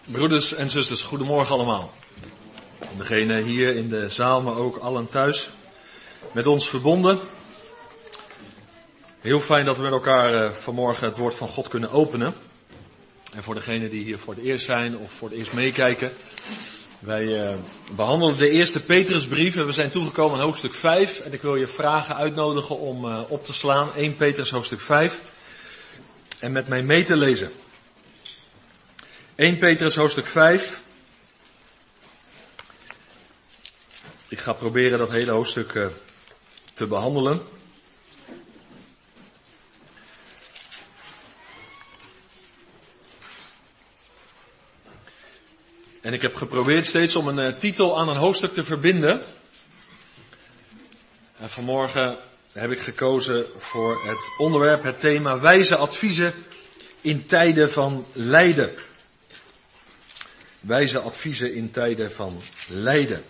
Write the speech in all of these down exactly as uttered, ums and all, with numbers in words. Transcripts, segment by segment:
Broeders en zusters, goedemorgen allemaal. Degene hier in de zaal, maar ook allen thuis met ons verbonden. Heel fijn dat we met elkaar uh, vanmorgen het woord van God kunnen openen. En voor degenen die hier voor het eerst zijn of voor het eerst meekijken. Wij uh, behandelen de eerste Petrusbrief en we zijn toegekomen aan hoofdstuk vijf. En ik wil je vragen uitnodigen om uh, op te slaan. eerste Petrus hoofdstuk vijf. En met mij mee te lezen. eerste Petrus hoofdstuk vijf. Ik ga proberen dat hele hoofdstuk uh, te behandelen. En ik heb geprobeerd steeds om een uh, titel aan een hoofdstuk te verbinden. En vanmorgen heb ik gekozen voor het onderwerp, het thema wijze adviezen in tijden van lijden. Wijze adviezen in tijden van lijden.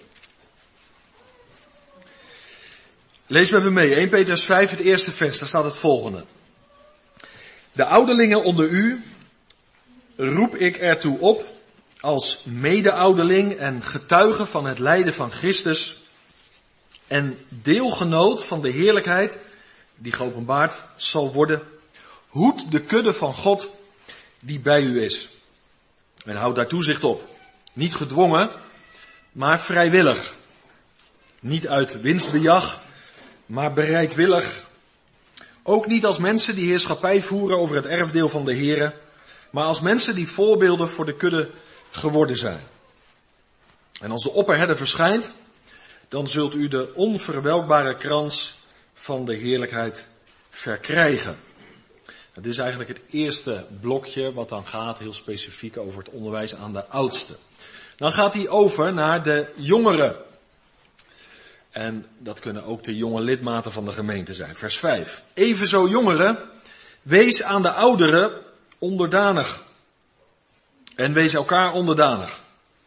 Lees met me mee, eerste Petrus vijf, het eerste vers, daar staat het volgende. De ouderlingen onder u roep ik ertoe op, als mede-ouderling en getuige van het lijden van Christus en deelgenoot van de heerlijkheid die geopenbaard zal worden, hoed de kudde van God die bij u is. En houd daar toezicht op. Niet gedwongen, maar vrijwillig. Niet uit winstbejag, maar bereidwillig. Ook niet als mensen die heerschappij voeren over het erfdeel van de Here, maar als mensen die voorbeelden voor de kudde geworden zijn. En als de opperherder verschijnt, dan zult u de onverwelkbare krans van de heerlijkheid verkrijgen. Dat is eigenlijk het eerste blokje wat dan gaat heel specifiek over het onderwijs aan de oudsten. Dan gaat hij over naar de jongeren. En dat kunnen ook de jonge lidmaten van de gemeente zijn. Vers vijf. Evenzo jongeren, wees aan de ouderen onderdanig. En wees elkaar onderdanig.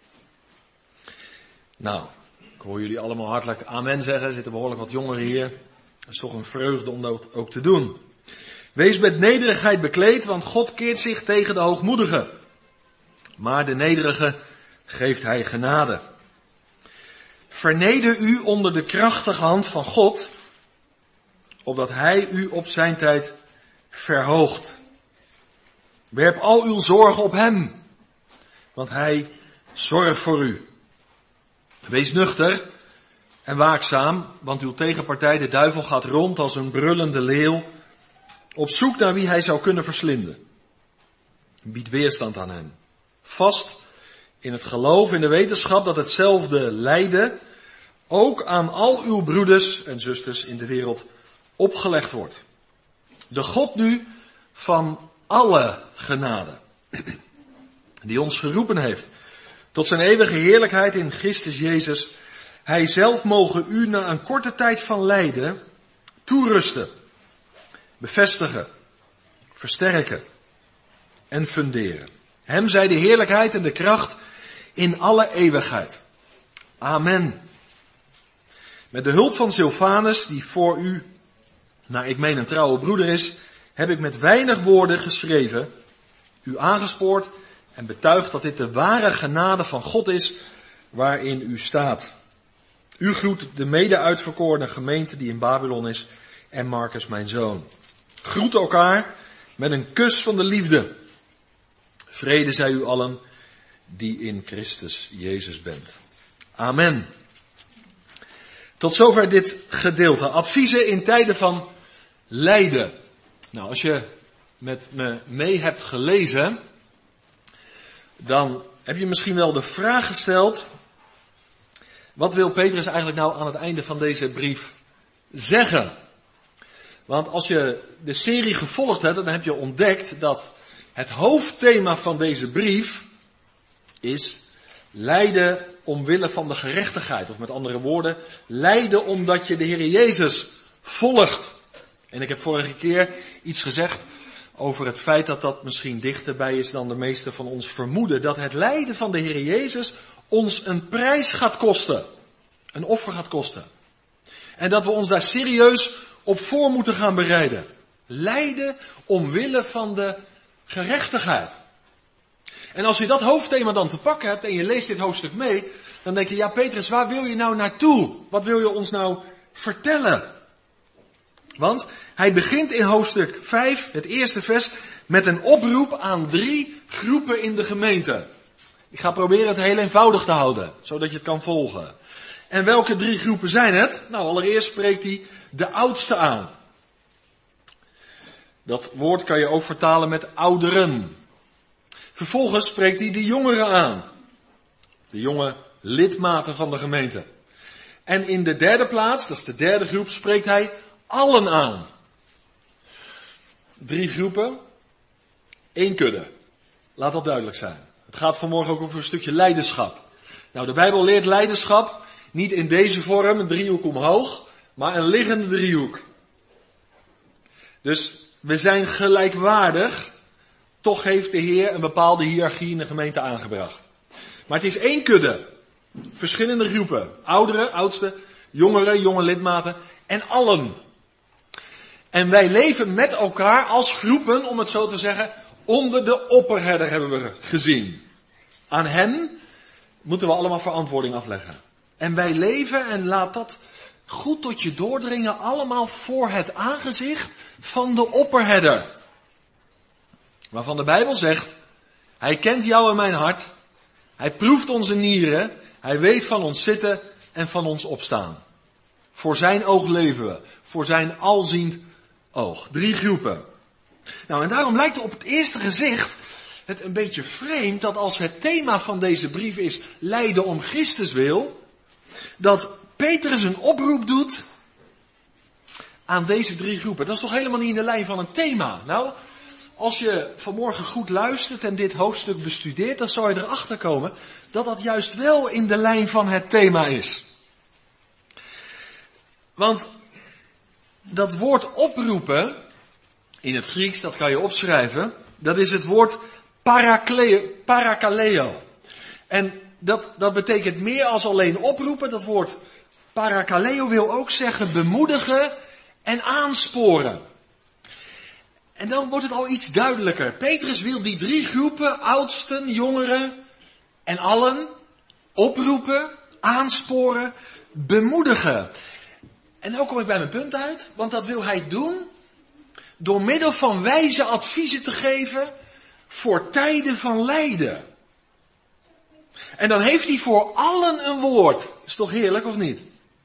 Nou, ik hoor jullie allemaal hartelijk amen zeggen. Er zitten behoorlijk wat jongeren hier. Het is toch een vreugde om dat ook te doen. Wees met nederigheid bekleed, want God keert zich tegen de hoogmoedigen. Maar de nederige geeft hij genade. Verneder u onder de krachtige hand van God, opdat hij u op zijn tijd verhoogt. Werp al uw zorgen op hem, want hij zorgt voor u. Wees nuchter en waakzaam, want uw tegenpartij, de duivel, gaat rond als een brullende leeuw, op zoek naar wie hij zou kunnen verslinden. Bied weerstand aan hem. Vast in het geloof, in de wetenschap dat hetzelfde lijden ook aan al uw broeders en zusters in de wereld opgelegd wordt. De God nu van alle genade, die ons geroepen heeft tot zijn eeuwige heerlijkheid in Christus Jezus, hij zelf mogen u na een korte tijd van lijden toerusten, bevestigen, versterken en funderen. Hem zij de heerlijkheid en de kracht in alle eeuwigheid. Amen. Met de hulp van Silvanus, die voor u, naar ik meen een trouwe broeder is, heb ik met weinig woorden geschreven, u aangespoord en betuigd dat dit de ware genade van God is waarin u staat. U groet de mede-uitverkorene gemeente die in Babylon is en Marcus mijn zoon. Groet elkaar met een kus van de liefde. Vrede zij u allen die in Christus Jezus bent. Amen. Tot zover dit gedeelte. Adviezen in tijden van lijden. Nou, als je met me mee hebt gelezen, dan heb je misschien wel de vraag gesteld, wat wil Petrus eigenlijk nou aan het einde van deze brief zeggen? Want als je de serie gevolgd hebt, dan heb je ontdekt dat het hoofdthema van deze brief is lijden omwille van de gerechtigheid. Of met andere woorden, lijden omdat je de Heer Jezus volgt. En ik heb vorige keer iets gezegd over het feit dat dat misschien dichterbij is dan de meesten van ons vermoeden. Dat het lijden van de Heer Jezus ons een prijs gaat kosten. Een offer gaat kosten. En dat we ons daar serieus op voor moeten gaan bereiden. Lijden omwille van de gerechtigheid. En als je dat hoofdthema dan te pakken hebt en je leest dit hoofdstuk mee, dan denk je, ja Petrus, waar wil je nou naartoe? Wat wil je ons nou vertellen? Want hij begint in hoofdstuk vijf, het eerste vers, met een oproep aan drie groepen in de gemeente. Ik ga proberen het heel eenvoudig te houden, zodat je het kan volgen. En welke drie groepen zijn het? Nou, allereerst spreekt hij de oudste aan. Dat woord kan je ook vertalen met ouderen. Vervolgens spreekt hij de jongeren aan. De jonge lidmaten van de gemeente. En in de derde plaats, dat is de derde groep, spreekt hij allen aan. Drie groepen, één kudde. Laat dat duidelijk zijn. Het gaat vanmorgen ook over een stukje leiderschap. Nou, de Bijbel leert leiderschap niet in deze vorm, een driehoek omhoog, maar een liggende driehoek. Dus we zijn gelijkwaardig, toch heeft de Heer een bepaalde hiërarchie in de gemeente aangebracht. Maar het is één kudde. Verschillende groepen. Ouderen, oudsten, jongeren, jonge lidmaten en allen. En wij leven met elkaar als groepen, om het zo te zeggen, onder de opperherder hebben we gezien. Aan hen moeten we allemaal verantwoording afleggen. En wij leven, en laat dat goed tot je doordringen, allemaal voor het aangezicht van de opperherder. Waarvan de Bijbel zegt, hij kent jou en mijn hart, hij proeft onze nieren, hij weet van ons zitten en van ons opstaan. Voor zijn oog leven we, voor zijn alziend oog. Drie groepen. Nou, en daarom lijkt het op het eerste gezicht het een beetje vreemd dat als het thema van deze brief is lijden om Christus wil, dat Petrus een oproep doet aan deze drie groepen. Dat is toch helemaal niet in de lijn van een thema? Nou, als je vanmorgen goed luistert en dit hoofdstuk bestudeert, dan zou je erachter komen dat dat juist wel in de lijn van het thema is. Want dat woord oproepen, in het Grieks, dat kan je opschrijven, dat is het woord parakleo. parakaleo. En dat, dat betekent meer als alleen oproepen. Dat woord parakaleo wil ook zeggen bemoedigen en aansporen. En dan wordt het al iets duidelijker. Petrus wil die drie groepen, oudsten, jongeren en allen, oproepen, aansporen, bemoedigen. En nu kom ik bij mijn punt uit, want dat wil hij doen door middel van wijze adviezen te geven voor tijden van lijden. En dan heeft hij voor allen een woord. Is toch heerlijk of niet?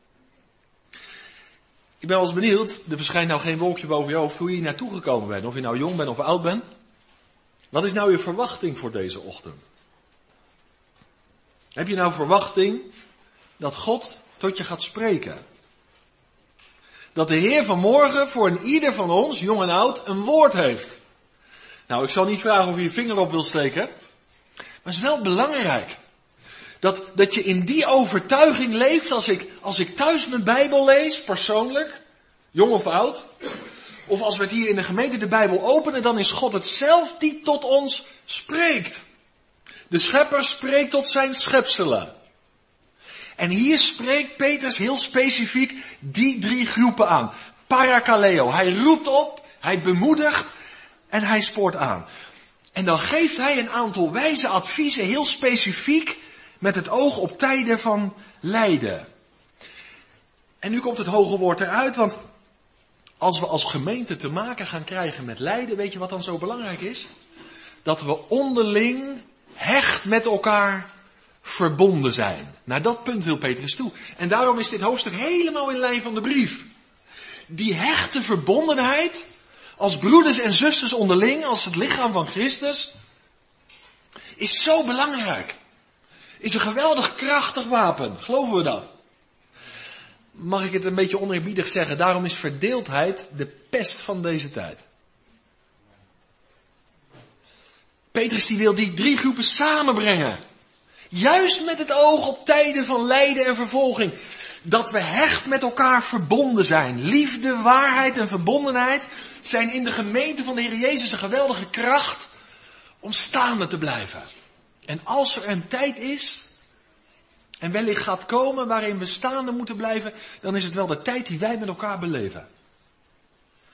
Ik ben wel eens benieuwd, er verschijnt nou geen wolkje boven je hoofd, hoe je hier naartoe gekomen bent. Of je nou jong bent of oud bent. Wat is nou je verwachting voor deze ochtend? Heb je nou verwachting dat God tot je gaat spreken? Dat de Heer vanmorgen voor een ieder van ons, jong en oud, een woord heeft. Nou, ik zal niet vragen of je je vinger op wil steken. Maar het is wel belangrijk. Dat, dat je in die overtuiging leeft als ik, als ik thuis mijn Bijbel lees, persoonlijk, jong of oud. Of als we het hier in de gemeente de Bijbel openen, dan is God het zelf die tot ons spreekt. De schepper spreekt tot zijn schepselen. En hier spreekt Petrus heel specifiek die drie groepen aan. Parakaleo. Hij roept op, hij bemoedigt en hij spoort aan. En dan geeft hij een aantal wijze adviezen heel specifiek met het oog op tijden van lijden. En nu komt het hoge woord eruit, want als we als gemeente te maken gaan krijgen met lijden, weet je wat dan zo belangrijk is? Dat we onderling hecht met elkaar verbonden zijn. Naar dat punt wil Petrus toe. En daarom is dit hoofdstuk helemaal in lijn van de brief. Die hechte verbondenheid, als broeders en zusters onderling, als het lichaam van Christus, is zo belangrijk. Is een geweldig krachtig wapen. Geloven we dat? Mag ik het een beetje oneerbiedig zeggen? Daarom is verdeeldheid de pest van deze tijd. Petrus die wil die drie groepen samenbrengen. Juist met het oog op tijden van lijden en vervolging. Dat we hecht met elkaar verbonden zijn. Liefde, waarheid en verbondenheid zijn in de gemeente van de Heer Jezus een geweldige kracht om staande te blijven. En als er een tijd is, en wellicht gaat komen waarin we staande moeten blijven, dan is het wel de tijd die wij met elkaar beleven.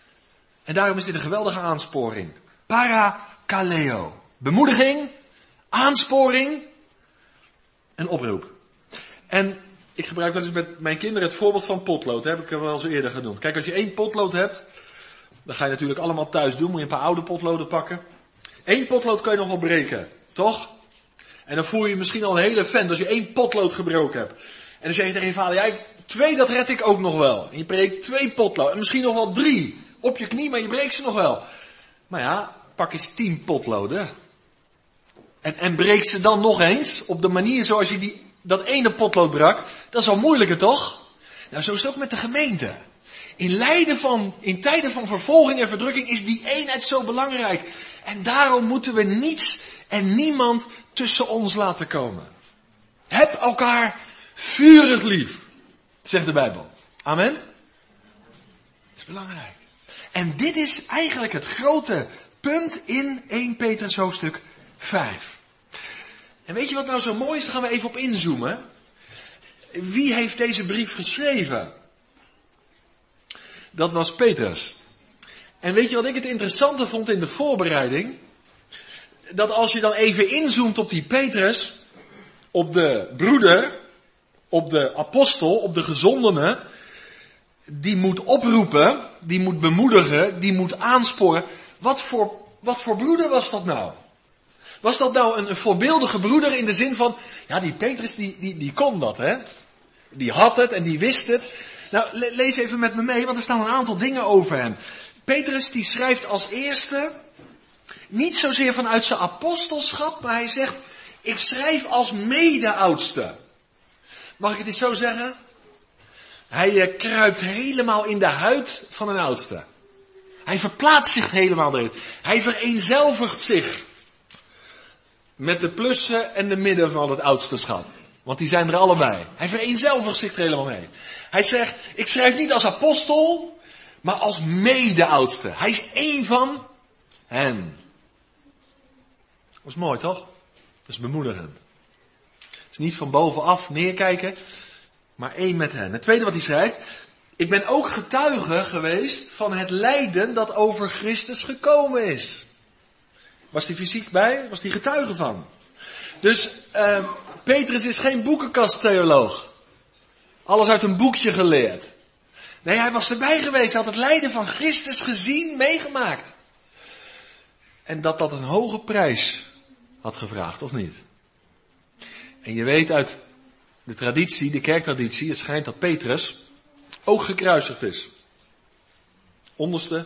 En daarom is dit een geweldige aansporing. Parakaleo. Bemoediging, aansporing en oproep. En ik gebruik wel eens met mijn kinderen het voorbeeld van potlood. Dat heb ik er wel eens eerder genoemd. Kijk, als je één potlood hebt, dan ga je natuurlijk allemaal thuis doen. Moet je een paar oude potloden pakken. Eén potlood kan je nog wel breken, toch? En dan voel je je misschien al een hele vent als je één potlood gebroken hebt. En dan zeg je tegen je vader, ja, ik, twee dat red ik ook nog wel. En je breekt twee potloden, en misschien nog wel drie. Op je knie, maar je breekt ze nog wel. Maar ja, pak eens tien potloden. En, en breek ze dan nog eens op de manier zoals je die, dat ene potlood brak. Dat is al moeilijker, toch? Nou, zo is het ook met de gemeente. In, lijden van, in tijden van vervolging en verdrukking is die eenheid zo belangrijk. En daarom moeten we niets en niemand tussen ons laten komen. Heb elkaar vurig lief, zegt de Bijbel. Amen? Dat is belangrijk. En dit is eigenlijk het grote punt in Eerste Petrus hoofdstuk vijf. En weet je wat nou zo mooi is? Daar gaan we even op inzoomen. Wie heeft deze brief geschreven? Dat was Petrus. En weet je wat ik het interessante vond in de voorbereiding? Dat als je dan even inzoomt op die Petrus, op de broeder, op de apostel, op de gezondene, die moet oproepen, die moet bemoedigen, die moet aansporen. Wat voor, wat voor broeder was dat nou? Was dat nou een, een voorbeeldige broeder in de zin van, ja, die Petrus die, die, die kon dat, hè? Die had het en die wist het. Nou, le- lees even met me mee, want er staan een aantal dingen over hem. Petrus die schrijft als eerste, niet zozeer vanuit zijn apostelschap, maar hij zegt, ik schrijf als mede-oudste. Mag ik het eens zo zeggen? Hij uh, kruipt helemaal in de huid van een oudste. Hij verplaatst zich helemaal erin. Hij vereenzelvigt zich met de plussen en de midden van het oudsteschap. Want die zijn er allebei. Hij vereenzelvigt zich er helemaal mee. Hij zegt, ik schrijf niet als apostel, maar als mede-oudste. Hij is één van hen. Dat is mooi, toch? Dat is bemoedigend. Het is niet van bovenaf neerkijken, maar één met hen. Het tweede wat hij schrijft, ik ben ook getuige geweest van het lijden dat over Christus gekomen is. Was hij fysiek bij? Was hij getuige van? Dus uh, Petrus is geen boekenkasttheoloog. Alles uit een boekje geleerd. Nee, hij was erbij geweest. Hij had het lijden van Christus gezien, meegemaakt. En dat dat een hoge prijs had gevraagd, of niet? En je weet uit de traditie, de kerktraditie, het schijnt dat Petrus ook gekruisigd is. Onderste,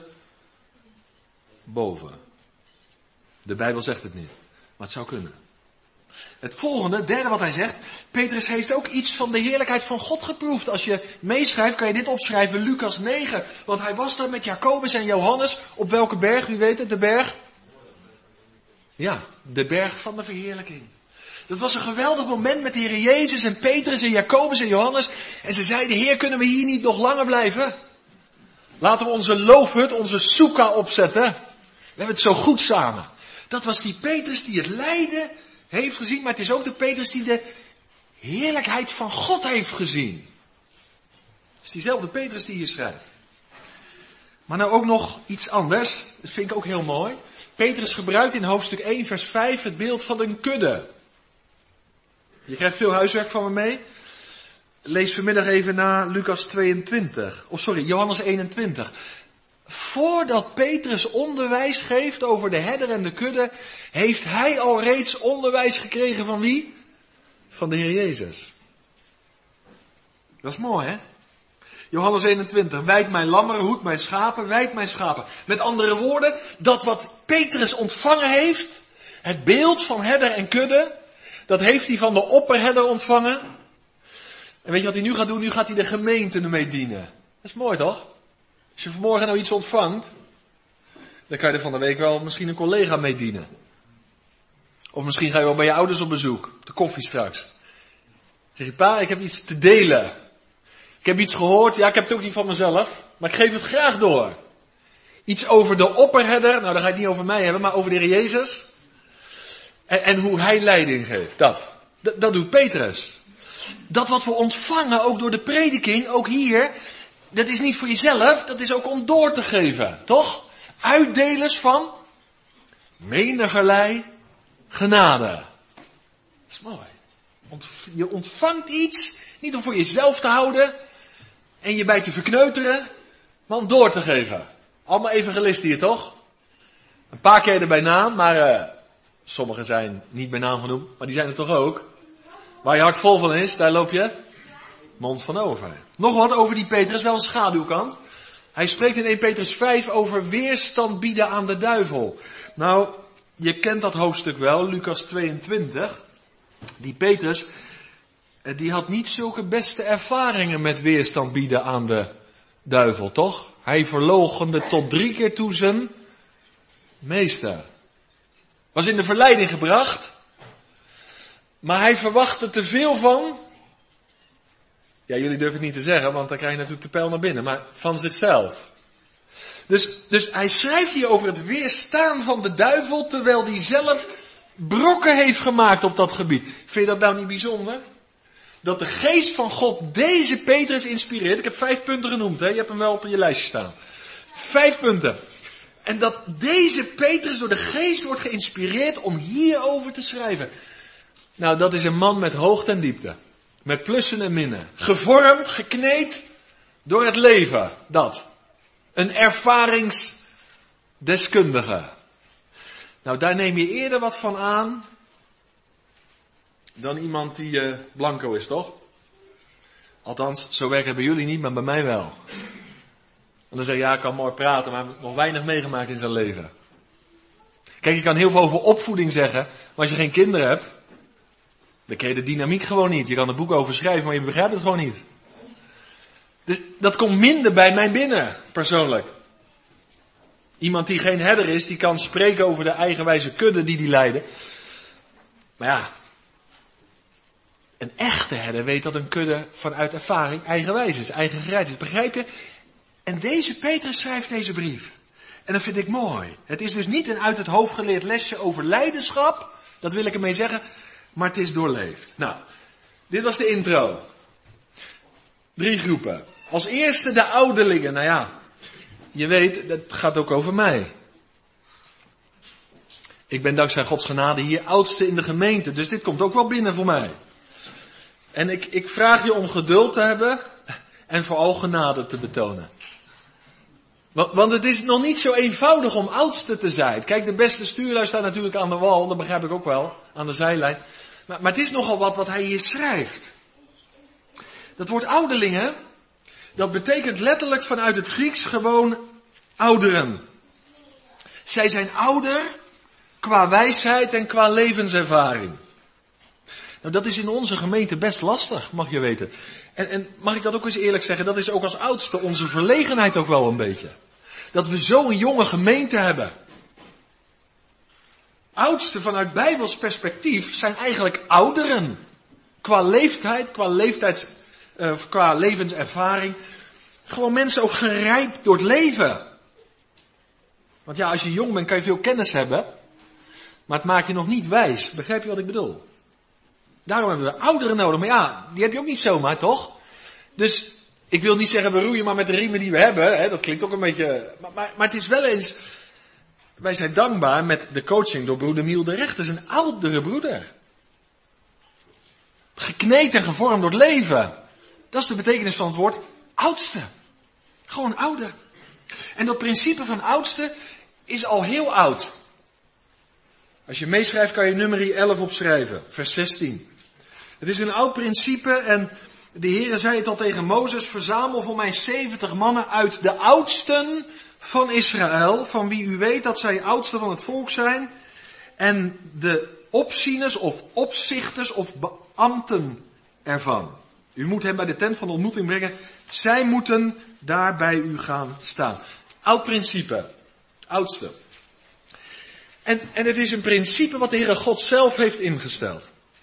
boven. De Bijbel zegt het niet, maar het zou kunnen. Het volgende, derde wat hij zegt, Petrus heeft ook iets van de heerlijkheid van God geproefd. Als je meeschrijft, kan je dit opschrijven, Lucas negen. Want hij was daar met Jacobus en Johannes. Op welke berg, u weet het, de berg? Ja, de berg van de verheerlijking. Dat was een geweldig moment met de Heer Jezus en Petrus en Jacobus en Johannes. En ze zeiden, Heer, kunnen we hier niet nog langer blijven? Laten we onze loofhut, onze soeka opzetten. We hebben het zo goed samen. Dat was die Petrus die het lijden heeft gezien, maar het is ook de Petrus die de heerlijkheid van God heeft gezien. Het is diezelfde Petrus die hier schrijft. Maar nou ook nog iets anders, dat vind ik ook heel mooi. Petrus gebruikt in hoofdstuk één vers vijf het beeld van een kudde. Je krijgt veel huiswerk van me mee. Lees vanmiddag even na Lucas tweeëntwintig. Of sorry, Johannes eenentwintig. Voordat Petrus onderwijs geeft over de herder en de kudde, heeft hij al reeds onderwijs gekregen van wie? Van de Heer Jezus. Dat is mooi, hè? Johannes eenentwintig. Wijd mijn lammeren, hoed mijn schapen, wijd mijn schapen. Met andere woorden, dat wat Petrus ontvangen heeft, het beeld van herder en kudde, dat heeft hij van de opperherder ontvangen. En weet je wat hij nu gaat doen? Nu gaat hij de gemeente ermee dienen. Dat is mooi, toch? Als je vanmorgen nou iets ontvangt, dan kan je er van de week wel misschien een collega mee dienen. Of misschien ga je wel bij je ouders op bezoek, op de koffie straks. Dan zeg je, pa, ik heb iets te delen. Ik heb iets gehoord, ja, ik heb het ook niet van mezelf, maar ik geef het graag door. Iets over de opperherder, nou dan ga je het niet over mij hebben, maar over de Heer Jezus. En, en hoe hij leiding geeft, dat. D- dat doet Petrus. Dat wat we ontvangen, ook door de prediking, ook hier, dat is niet voor jezelf, dat is ook om door te geven, toch? Uitdelers van menigerlei genade. Dat is mooi. Ontv- je ontvangt iets, niet om voor jezelf te houden en je bij te verkneuteren, maar om door te geven. Allemaal evangelisten hier, toch? Een paar keer er bij naam, maar uh, sommigen zijn niet bij naam genoemd, maar die zijn er toch ook. Waar je hart vol van is, daar loop je mond van over. Nog wat over die Petrus, wel een schaduwkant. Hij spreekt in eerste Petrus vijf over weerstand bieden aan de duivel. Nou, je kent dat hoofdstuk wel, Lucas tweeëntwintig. Die Petrus, die had niet zulke beste ervaringen met weerstand bieden aan de duivel, toch? Hij verloochende tot drie keer toe zijn meester. Was in de verleiding gebracht, maar hij verwachtte te veel van. Ja, jullie durven het niet te zeggen, want dan krijg je natuurlijk de pijl naar binnen, maar van zichzelf. Dus, dus hij schrijft hier over het weerstaan van de duivel, terwijl hij zelf brokken heeft gemaakt op dat gebied. Vind je dat nou niet bijzonder? Dat de geest van God deze Petrus inspireert. Ik heb vijf punten genoemd, hè? Je hebt hem wel op je lijstje staan. Vijf punten. En dat deze Petrus door de geest wordt geïnspireerd om hierover te schrijven. Nou, dat is een man met hoogte en diepte. Met plussen en minnen. Gevormd, gekneed door het leven. Dat. Een ervaringsdeskundige. Nou, daar neem je eerder wat van aan dan iemand die uh, blanco is, toch? Althans, zo werkt het bij jullie niet, maar bij mij wel. En dan zeg je, ja, ik kan mooi praten, maar nog weinig meegemaakt in zijn leven. Kijk, je kan heel veel over opvoeding zeggen, maar als je geen kinderen hebt, dan ken je de dynamiek gewoon niet. Je kan er boeken over schrijven, maar je begrijpt het gewoon niet. Dus dat komt minder bij mij binnen, persoonlijk. Iemand die geen herder is, die kan spreken over de eigenwijze kudde die die leiden. Maar ja, een echte herder weet dat een kudde vanuit ervaring eigenwijs is, eigen gereid is. Begrijp je? En deze Petrus schrijft deze brief. En dat vind ik mooi. Het is dus niet een uit het hoofd geleerd lesje over leiderschap. Dat wil ik ermee zeggen. Maar het is doorleefd. Nou, dit was de intro. Drie groepen. Als eerste de ouderlingen. Nou ja, je weet, dat gaat ook over mij. Ik ben dankzij Gods genade hier oudste in de gemeente. Dus dit komt ook wel binnen voor mij. En ik, ik vraag je om geduld te hebben. En vooral genade te betonen. Want, want het is nog niet zo eenvoudig om oudste te zijn. Kijk, de beste stuurlui staat natuurlijk aan de wal. Dat begrijp ik ook wel. Aan de zijlijn. Maar, maar het is nogal wat wat hij hier schrijft. Dat woord ouderlingen. Dat betekent letterlijk vanuit het Grieks gewoon ouderen. Zij zijn ouder qua wijsheid en qua levenservaring. Nou, dat is in onze gemeente best lastig, mag je weten. En, en mag ik dat ook eens eerlijk zeggen, dat is ook als oudste onze verlegenheid ook wel een beetje. Dat we zo'n jonge gemeente hebben. Oudsten vanuit Bijbels perspectief zijn eigenlijk ouderen. Qua leeftijd, qua leeftijds, uh, qua levenservaring. Gewoon mensen ook gerijpt door het leven. Want ja, als je jong bent kan je veel kennis hebben. Maar het maakt je nog niet wijs. Begrijp je wat ik bedoel? Daarom hebben we ouderen nodig. Maar ja, die heb je ook niet zomaar, toch? Dus ik wil niet zeggen we roeien maar met de riemen die we hebben. Hè? Dat klinkt ook een beetje... Maar, maar, maar het is wel eens... Wij zijn dankbaar met de coaching door broeder Miel de Recht. Dat is een oudere broeder. Gekneed en gevormd door het leven. Dat is de betekenis van het woord oudste. Gewoon ouder. En dat principe van oudste is al heel oud. Als je meeschrijft kan je nummer elf opschrijven. Vers zestien. Het is een oud principe en de Heere zei het al tegen Mozes. Verzamel voor mij zeventig mannen uit de oudsten van Israël. Van wie u weet dat zij oudsten van het volk zijn. En de opzieners of opzichters of beambten ervan. U moet hem bij de tent van de ontmoeting brengen. Zij moeten daar bij u gaan staan. Oud principe. Oudste. En, en het is een principe wat de Heere God zelf heeft ingesteld.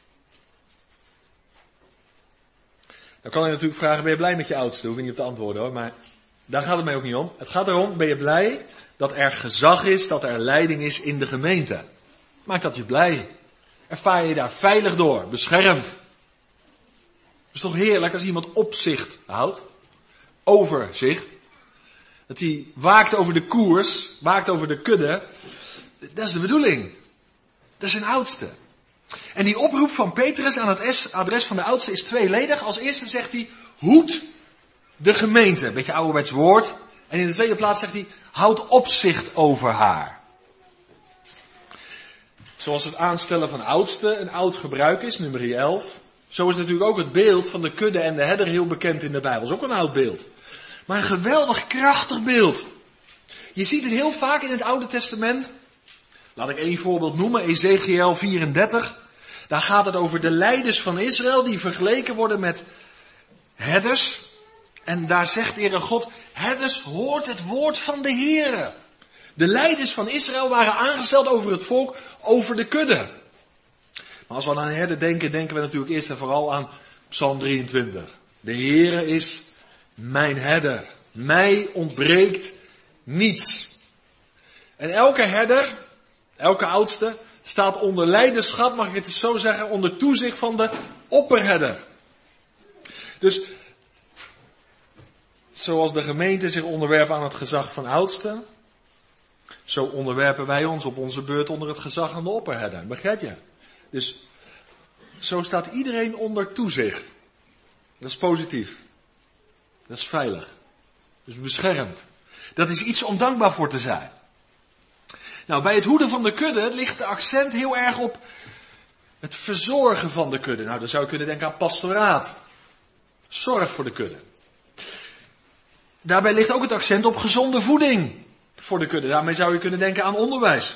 Dan kan je natuurlijk vragen, ben je blij met je oudste? Hoef je niet op te antwoorden hoor, maar daar gaat het mij ook niet om. Het gaat erom, ben je blij dat er gezag is, dat er leiding is in de gemeente? Maakt dat je blij? Ervaar je daar veilig door, beschermd? Het is toch heerlijk als iemand opzicht houdt, overzicht. Dat hij waakt over de koers, waakt over de kudde. Dat is de bedoeling. Dat is een oudste. En die oproep van Petrus aan het adres van de oudste is tweeledig. Als eerste zegt hij, hoed de gemeente. Een beetje ouderwets woord. En in de tweede plaats zegt hij, houd opzicht over haar. Zoals het aanstellen van oudste een oud gebruik is, nummer elf. Zo is natuurlijk ook het beeld van de kudde en de herder heel bekend in de Bijbel. Dat is ook een oud beeld. Maar een geweldig krachtig beeld. Je ziet het heel vaak in het Oude Testament. Laat ik één voorbeeld noemen, Ezekiel vierendertig. Daar gaat het over de leiders van Israël die vergeleken worden met herders. En daar zegt de Heere God, herders hoort het woord van de Heere. De leiders van Israël waren aangesteld over het volk, over de kudde. Maar als we aan een herder denken, denken we natuurlijk eerst en vooral aan Psalm drieëntwintig. De Heere is mijn herder. Mij ontbreekt niets. En elke herder, elke oudste, staat onder leiderschap, mag ik het eens zo zeggen, onder toezicht van de opperherder. Dus, zoals de gemeente zich onderwerpt aan het gezag van oudsten, zo onderwerpen wij ons op onze beurt onder het gezag aan de opperherder. Begrijp je? Dus, zo staat iedereen onder toezicht. Dat is positief. Dat is veilig. Dat is beschermd. Dat is iets om dankbaar voor te zijn. Nou, bij het hoeden van de kudde ligt de accent heel erg op het verzorgen van de kudde. Nou, dan zou je kunnen denken aan pastoraat. Zorg voor de kudde. Daarbij ligt ook het accent op gezonde voeding voor de kudde. Daarmee zou je kunnen denken aan onderwijs.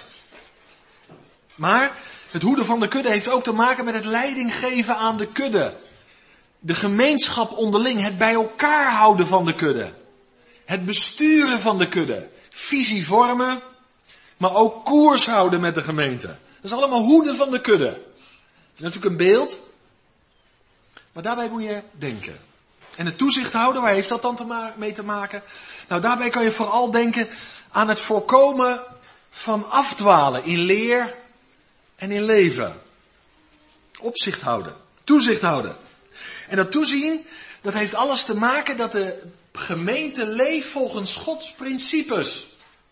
Maar het hoeden van de kudde heeft ook te maken met het leiding geven aan de kudde. De gemeenschap onderling, het bij elkaar houden van de kudde. Het besturen van de kudde. Visie vormen, maar ook koers houden met de gemeente. Dat is allemaal hoeden van de kudde. Het is natuurlijk een beeld, maar daarbij moet je denken. En het toezicht houden, waar heeft dat dan te ma- mee te maken? Nou, daarbij kan je vooral denken aan het voorkomen van afdwalen in leer en in leven. Opzicht houden, toezicht houden. En dat toezien, dat heeft alles te maken dat de gemeente leeft volgens Gods principes.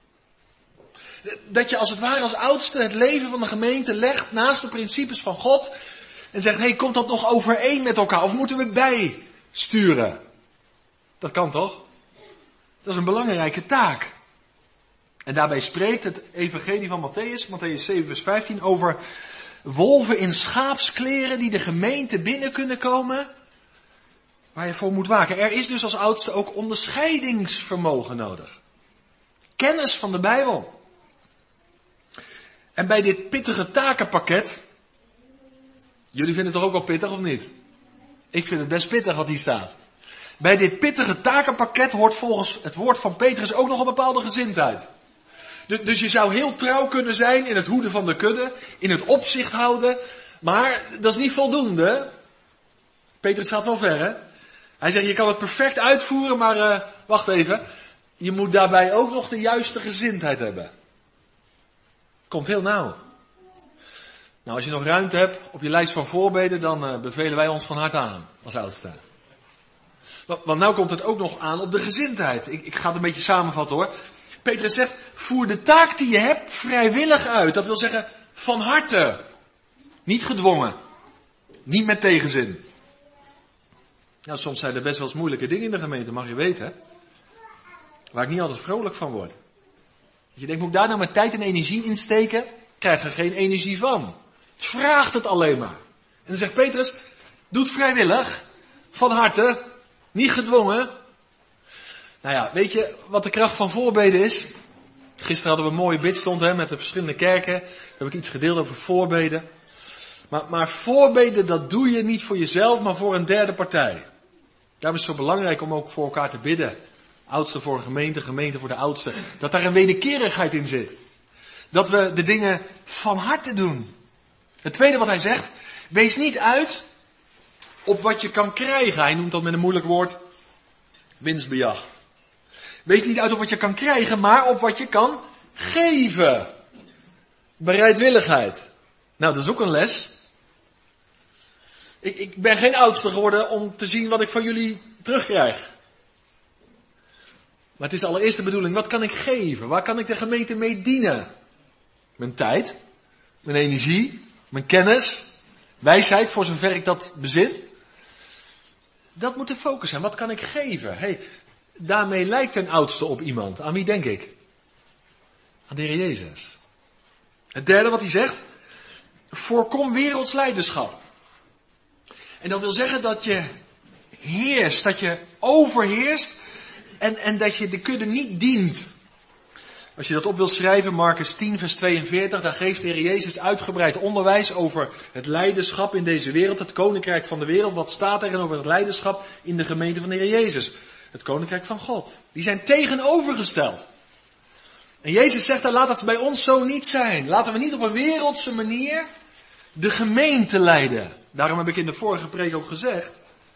Dat je als het ware als oudste het leven van de gemeente legt naast de principes van God. En zegt, hé, hey, komt dat nog overeen met elkaar? Of moeten we bijsturen? Dat kan toch? Dat is een belangrijke taak. En daarbij spreekt het evangelie van Matthäus, Matthäus zeven vers vijftien, over wolven in schaapskleren die de gemeente binnen kunnen komen, waar je voor moet waken. Er is dus als oudste ook onderscheidingsvermogen nodig. Kennis van de Bijbel. En bij dit pittige takenpakket, jullie vinden het toch ook wel pittig of niet? Ik vind het best pittig wat hier staat. Bij dit pittige takenpakket hoort volgens het woord van Petrus ook nog een bepaalde gezindheid. Dus je zou heel trouw kunnen zijn in het hoeden van de kudde, in het opzicht houden, maar dat is niet voldoende. Petrus gaat wel ver, hè? Hij zegt, je kan het perfect uitvoeren, maar uh, wacht even, je moet daarbij ook nog de juiste gezindheid hebben. Komt heel nauw. Nou, als je nog ruimte hebt op je lijst van voorbeden, dan uh, bevelen wij ons van harte aan als oudste. Want, want nou komt het ook nog aan op de gezindheid. Ik, ik ga het een beetje samenvatten hoor. Petrus zegt, voer de taak die je hebt vrijwillig uit. Dat wil zeggen, van harte. Niet gedwongen. Niet met tegenzin. Nou, soms zijn er best wel eens moeilijke dingen in de gemeente, mag je weten. Waar ik niet altijd vrolijk van word. Je denkt, moet ik daar nou mijn tijd en energie in steken? Ik krijg er geen energie van. Het vraagt het alleen maar. En dan zegt Petrus, doe het vrijwillig. Van harte. Niet gedwongen. Nou ja, weet je wat de kracht van voorbeden is? Gisteren hadden we een mooie bidstond hè, met de verschillende kerken. Daar heb ik iets gedeeld over voorbeden. Maar, maar voorbeden, dat doe je niet voor jezelf, maar voor een derde partij. Daarom is het zo belangrijk om ook voor elkaar te bidden. Oudste voor een gemeente, gemeente voor de oudste. Dat daar een wederkerigheid in zit. Dat we de dingen van harte doen. Het tweede wat hij zegt, wees niet uit op wat je kan krijgen. Hij noemt dat met een moeilijk woord winstbejag. Wees niet uit op wat je kan krijgen, maar op wat je kan geven. Bereidwilligheid. Nou, dat is ook een les. Ik, ik ben geen oudste geworden om te zien wat ik van jullie terugkrijg. Maar het is allereerst de bedoeling, wat kan ik geven? Waar kan ik de gemeente mee dienen? Mijn tijd, mijn energie, mijn kennis, wijsheid, voor zover ik dat bezit. Dat moet de focus zijn. Wat kan ik geven? Hey, daarmee lijkt een oudste op iemand. Aan wie denk ik? Aan de Heer Jezus. Het derde wat hij zegt. Voorkom werelds leiderschap. En dat wil zeggen dat je heerst, dat je overheerst en, en dat je de kudde niet dient. Als je dat op wil schrijven, Marcus tien vers tweeënveertig, daar geeft de Heer Jezus uitgebreid onderwijs over het leiderschap in deze wereld, het koninkrijk van de wereld. Wat staat er over het leiderschap in de gemeente van de Heer Jezus? Het koninkrijk van God. Die zijn tegenovergesteld. En Jezus zegt, laat het bij ons zo niet zijn. Laten we niet op een wereldse manier de gemeente leiden. Daarom heb ik in de vorige preek ook gezegd,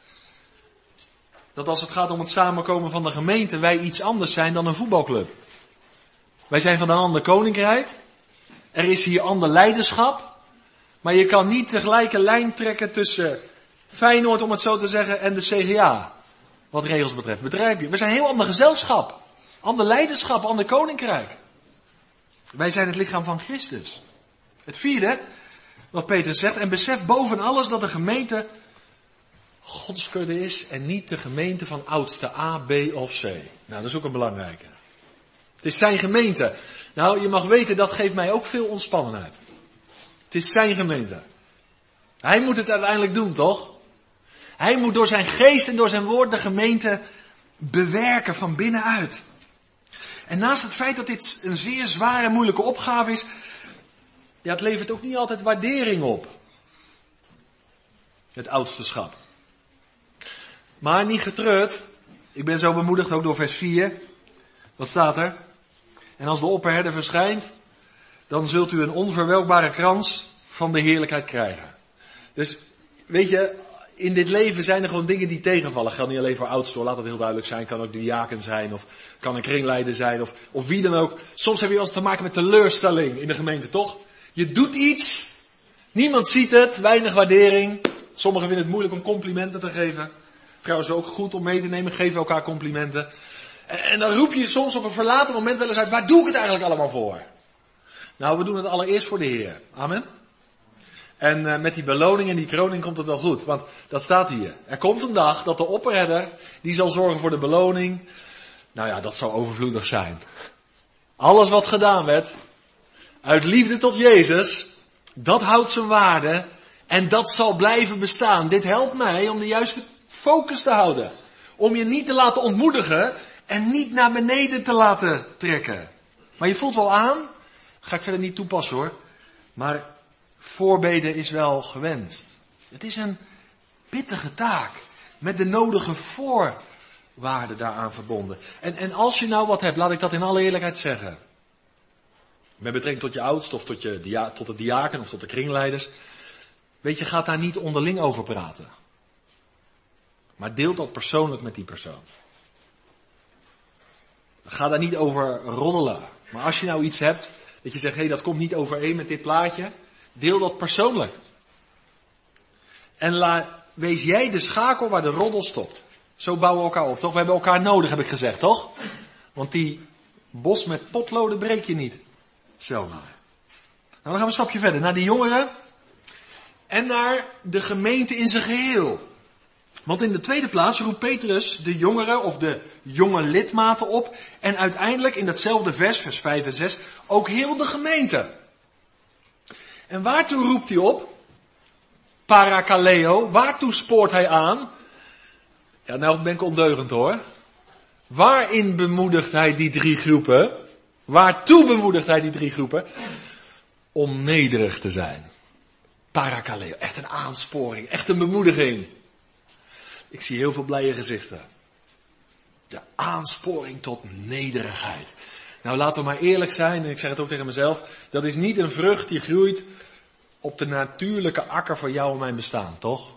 dat als het gaat om het samenkomen van de gemeente, wij iets anders zijn dan een voetbalclub. Wij zijn van een ander koninkrijk. Er is hier ander leiderschap. Maar je kan niet tegelijk een lijn trekken tussen Feyenoord, om het zo te zeggen, en de C G A. Wat regels betreft. Begrijp je? We zijn een heel ander gezelschap. Ander leiderschap, ander koninkrijk. Wij zijn het lichaam van Christus. Het vierde, wat Petrus zegt, en besef boven alles dat de gemeente Gods kudde is en niet de gemeente van oudste A, B of C. Nou, dat is ook een belangrijke. Het is zijn gemeente. Nou, je mag weten, dat geeft mij ook veel ontspannenheid. Het is zijn gemeente. Hij moet het uiteindelijk doen, toch? Hij moet door zijn geest en door zijn woord de gemeente bewerken van binnenuit. En naast het feit dat dit een zeer zware en moeilijke opgave is, ja, het levert ook niet altijd waardering op. Het oudsterschap. Maar niet getreurd. Ik ben zo bemoedigd ook door vers vier. Wat staat er? En als de opperherder verschijnt, dan zult u een onverwelkbare krans van de heerlijkheid krijgen. Dus, weet je, in dit leven zijn er gewoon dingen die tegenvallen. Geldt niet alleen voor oudsten, laat dat heel duidelijk zijn. Kan ook de diaken zijn, of kan een kringleider zijn, of, of wie dan ook. Soms heb je wel eens te maken met teleurstelling in de gemeente, toch? Je doet iets, niemand ziet het, weinig waardering. Sommigen vinden het moeilijk om complimenten te geven. Trouwens ook goed om mee te nemen, geven elkaar complimenten. En, en dan roep je soms op een verlaten moment wel eens uit, waar doe ik het eigenlijk allemaal voor? Nou, we doen het allereerst voor de Heer. Amen. En uh, met die beloning en die kroning komt het wel goed. Want dat staat hier. Er komt een dag dat de opperherder, die zal zorgen voor de beloning. Nou ja, dat zal overvloedig zijn. Alles wat gedaan werd, uit liefde tot Jezus, dat houdt zijn waarde. En dat zal blijven bestaan. Dit helpt mij om de juiste focus te houden. Om je niet te laten ontmoedigen en niet naar beneden te laten trekken. Maar je voelt wel aan, ga ik verder niet toepassen hoor. Maar voorbeden is wel gewenst. Het is een pittige taak. Met de nodige voorwaarden daaraan verbonden. En, en als je nou wat hebt, laat ik dat in alle eerlijkheid zeggen. Met betrekking tot je oudst of tot, je, dia, tot de diaken of tot de kringleiders. Weet je, gaat daar niet onderling over praten. Maar deel dat persoonlijk met die persoon. Ga daar niet over roddelen. Maar als je nou iets hebt, dat je zegt, hé, hey, dat komt niet overeen met dit plaatje. Deel dat persoonlijk. En la, wees jij de schakel waar de roddel stopt. Zo bouwen we elkaar op, toch? We hebben elkaar nodig, heb ik gezegd, toch? Want die bos met potloden breek je niet. Zomaar. Nou, dan gaan we een stapje verder. Naar die jongeren. En naar de gemeente in zijn geheel. Want in de tweede plaats roept Petrus de jongeren of de jonge lidmaten op. En uiteindelijk in datzelfde vers, vers vijf en zes, ook heel de gemeente. En waartoe roept hij op? Parakaleo. Waartoe spoort hij aan? Ja, nou ben ik ondeugend hoor. Waarin bemoedigt hij die drie groepen? Waartoe bemoedigt hij die drie groepen? Om nederig te zijn. Parakaleo. Echt een aansporing. Echt een bemoediging. Ik zie heel veel blije gezichten. De aansporing tot nederigheid. Nou, laten we maar eerlijk zijn, en ik zeg het ook tegen mezelf. Dat is niet een vrucht die groeit op de natuurlijke akker van jou en mijn bestaan, toch?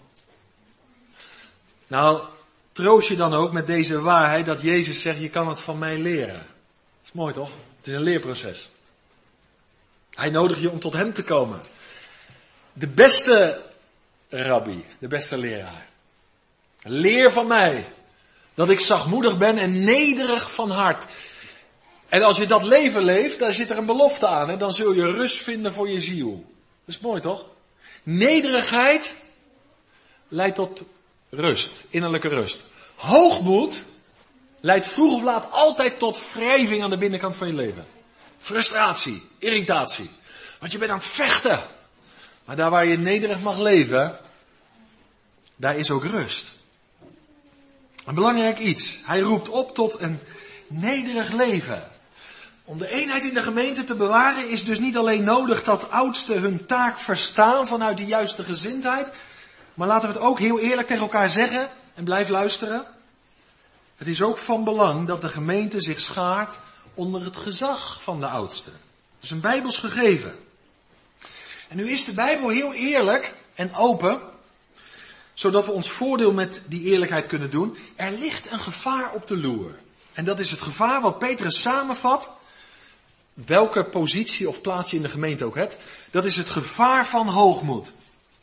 Nou, troost je dan ook met deze waarheid dat Jezus zegt, je kan het van mij leren. Dat is mooi, toch? Het is een leerproces. Hij nodigt je om tot hem te komen. De beste rabbi, de beste leraar. Leer van mij dat ik zachtmoedig ben en nederig van hart. En als je dat leven leeft, dan zit er een belofte aan. Hè? Dan zul je rust vinden voor je ziel. Dat is mooi toch? Nederigheid leidt tot rust, innerlijke rust. Hoogmoed leidt vroeg of laat altijd tot wrijving aan de binnenkant van je leven. Frustratie, irritatie. Want je bent aan het vechten. Maar daar waar je nederig mag leven, daar is ook rust. Een belangrijk iets. Hij roept op tot een nederig leven. Om de eenheid in de gemeente te bewaren is dus niet alleen nodig dat oudsten hun taak verstaan vanuit de juiste gezindheid. Maar laten we het ook heel eerlijk tegen elkaar zeggen en blijf luisteren. Het is ook van belang dat de gemeente zich schaart onder het gezag van de oudsten. Dat is een bijbels gegeven. En nu is de Bijbel heel eerlijk en open, zodat we ons voordeel met die eerlijkheid kunnen doen. Er ligt een gevaar op de loer. En dat is het gevaar wat Petrus samenvat, welke positie of plaats je in de gemeente ook hebt. Dat is het gevaar van hoogmoed.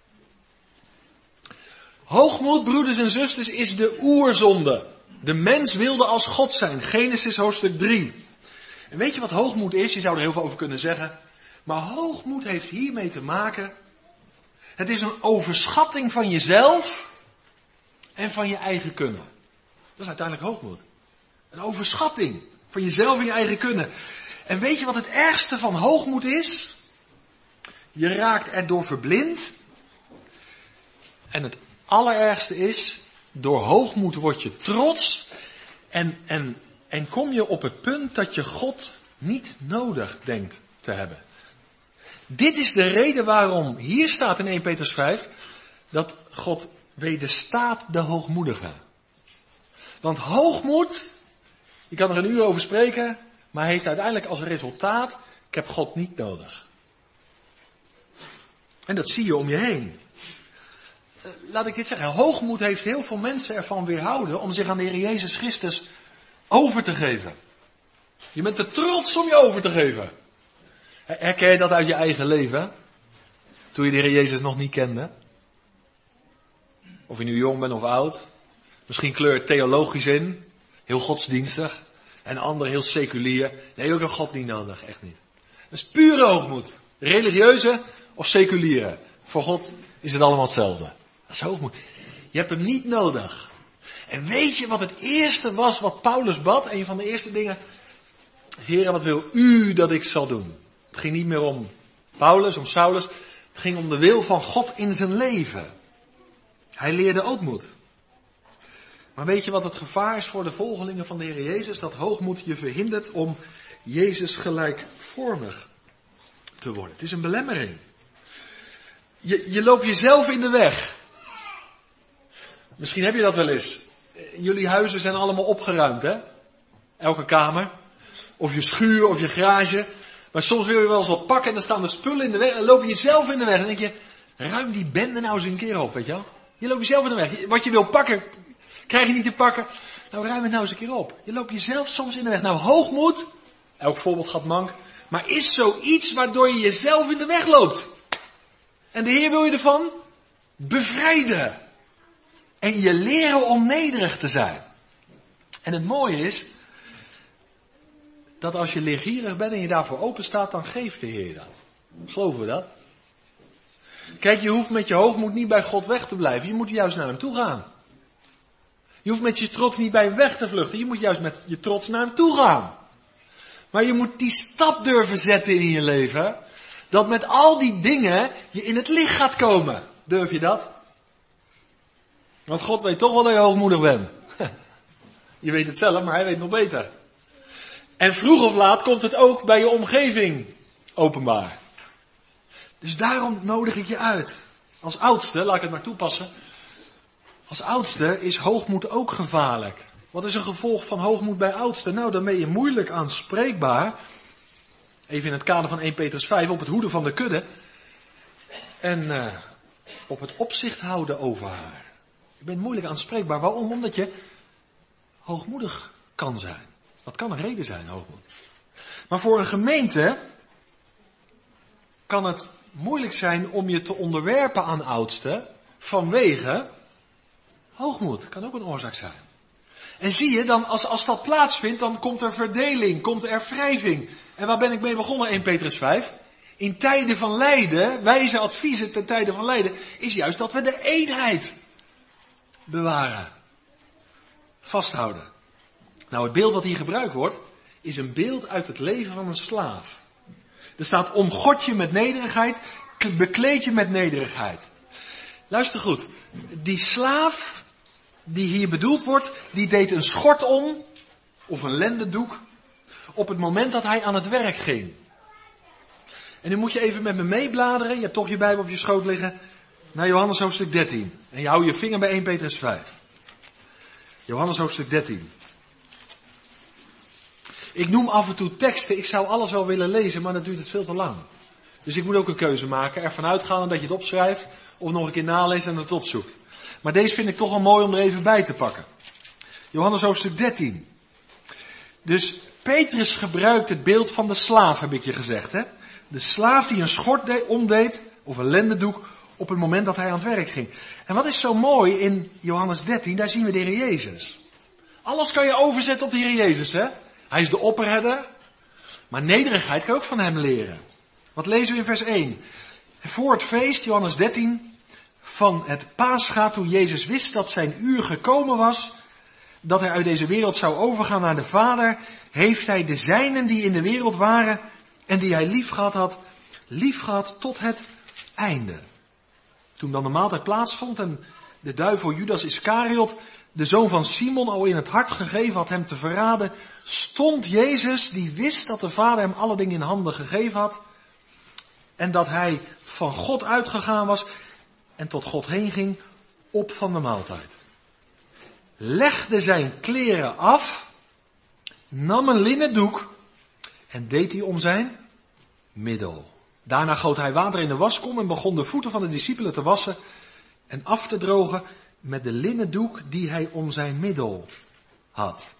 Hoogmoed, broeders en zusters, is de oerzonde. De mens wilde als God zijn. Genesis hoofdstuk drie. En weet je wat hoogmoed is? Je zou er heel veel over kunnen zeggen. Maar hoogmoed heeft hiermee te maken. Het is een overschatting van jezelf en van je eigen kunnen. Dat is uiteindelijk hoogmoed. Een overschatting van jezelf en je eigen kunnen. En weet je wat het ergste van hoogmoed is? Je raakt erdoor verblind. En het allerergste is, door hoogmoed word je trots. En, en, en kom je op het punt dat je God niet nodig denkt te hebben. Dit is de reden waarom hier staat in eerste Petrus vijf, dat God wederstaat de hoogmoedigen. Want hoogmoed, je kan er een uur over spreken, maar heeft uiteindelijk als resultaat, ik heb God niet nodig. En dat zie je om je heen. Laat ik dit zeggen, hoogmoed heeft heel veel mensen ervan weerhouden om zich aan de Heer Jezus Christus over te geven. Je bent te trots om je over te geven. Herken je dat uit je eigen leven? Toen je de Heer Jezus nog niet kende? Of je nu jong bent of oud? Misschien kleur je theologisch in, heel godsdienstig. En anderen heel seculier. Nee, ook een God niet nodig, echt niet. Dat is pure hoogmoed. Religieuze of seculiere. Voor God is het allemaal hetzelfde. Dat is hoogmoed. Je hebt hem niet nodig. En weet je wat het eerste was wat Paulus bad? Een van de eerste dingen. Heere, wat wil u dat ik zal doen? Het ging niet meer om Paulus, om Saulus. Het ging om de wil van God in zijn leven. Hij leerde ootmoed. Maar weet je wat het gevaar is voor de volgelingen van de Heer Jezus? Dat hoogmoed je verhindert om Jezus gelijkvormig te worden. Het is een belemmering. Je, je loopt jezelf in de weg. Misschien heb je dat wel eens. Jullie huizen zijn allemaal opgeruimd, hè? Elke kamer. Of je schuur, of je garage. Maar soms wil je wel eens wat pakken en dan staan de spullen in de weg. En dan loop je jezelf in de weg. En dan denk je, ruim die bende nou eens een keer op, weet je wel? Je loopt jezelf in de weg. Wat je wil pakken, krijg je niet te pakken. Nou, ruim het nou eens een keer op. Je loopt jezelf soms in de weg. Nou, hoogmoed, elk voorbeeld gaat mank. Maar is zoiets waardoor je jezelf in de weg loopt. En de Heer wil je ervan bevrijden. En je leren om nederig te zijn. En het mooie is, dat als je leergierig bent en je daarvoor open staat, dan geeft de Heer je dat. Geloven we dat? Kijk, je hoeft met je hoogmoed niet bij God weg te blijven. Je moet juist naar hem toe gaan. Je hoeft met je trots niet bij hem weg te vluchten. Je moet juist met je trots naar hem toe gaan. Maar je moet die stap durven zetten in je leven. Dat met al die dingen je in het licht gaat komen. Durf je dat? Want God weet toch wel dat je hoogmoedig bent. Je weet het zelf, maar hij weet nog beter. En vroeg of laat komt het ook bij je omgeving openbaar. Dus daarom nodig ik je uit. Als oudste, laat ik het maar toepassen. Als oudste is hoogmoed ook gevaarlijk. Wat is een gevolg van hoogmoed bij oudsten? Nou, dan ben je moeilijk aanspreekbaar. Even in het kader van eerste Petrus vijf, op het hoeden van de kudde. En uh, op het opzicht houden over haar. Je bent moeilijk aanspreekbaar. Waarom? Omdat je hoogmoedig kan zijn. Dat kan een reden zijn, hoogmoed. Maar voor een gemeente kan het moeilijk zijn om je te onderwerpen aan oudsten vanwege hoogmoed. Kan ook een oorzaak zijn. En zie je, dan als, als dat plaatsvindt, dan komt er verdeling, komt er wrijving. En waar ben ik mee begonnen, eerste Petrus vijf? in tijden van lijden, wijze adviezen ten tijde van lijden, is juist dat we de eenheid bewaren. Vasthouden. Nou, het beeld wat hier gebruikt wordt, is een beeld uit het leven van een slaaf. Er staat, omgord je met nederigheid, bekleed je met nederigheid. Luister goed, die slaaf die hier bedoeld wordt, die deed een schort om, of een lendendoek, op het moment dat hij aan het werk ging. En nu moet je even met me meebladeren, je hebt toch je Bijbel op je schoot liggen, naar Johannes hoofdstuk dertien. En je houdt je vinger bij eerste Petrus vijf. Johannes hoofdstuk dertien. Ik noem af en toe teksten, ik zou alles wel willen lezen, maar dan duurt het veel te lang. Dus ik moet ook een keuze maken, ervan uitgaan dat je het opschrijft, of nog een keer naleest en het opzoekt. Maar deze vind ik toch wel mooi om er even bij te pakken. Johannes hoofdstuk dertien. Dus Petrus gebruikt het beeld van de slaaf, heb ik je gezegd. Hè? De slaaf die een schort de- omdeed, of een lendendoek, op het moment dat hij aan het werk ging. En wat is zo mooi in Johannes dertien, daar zien we de Heer Jezus. Alles kan je overzetten op de Heer Jezus, hè? Hij is de opperherder, maar nederigheid kan je ook van hem leren. Wat lezen we in vers één? Voor het feest, Johannes dertien, van het Paascha, toen Jezus wist dat zijn uur gekomen was, dat hij uit deze wereld zou overgaan naar de Vader, heeft hij de zijnen die in de wereld waren en die hij liefgehad had, liefgehad tot het einde. Toen dan de maaltijd plaatsvond en de duivel Judas Iscariot, de zoon van Simon, al in het hart gegeven had hem te verraden, stond Jezus, die wist dat de Vader hem alle dingen in handen gegeven had en dat hij van God uitgegaan was en tot God heen ging, op van de maaltijd. Legde zijn kleren af, nam een linnen doek en deed die om zijn middel. Daarna goot hij water in de waskom en begon de voeten van de discipelen te wassen en af te drogen met de linnen doek die hij om zijn middel had.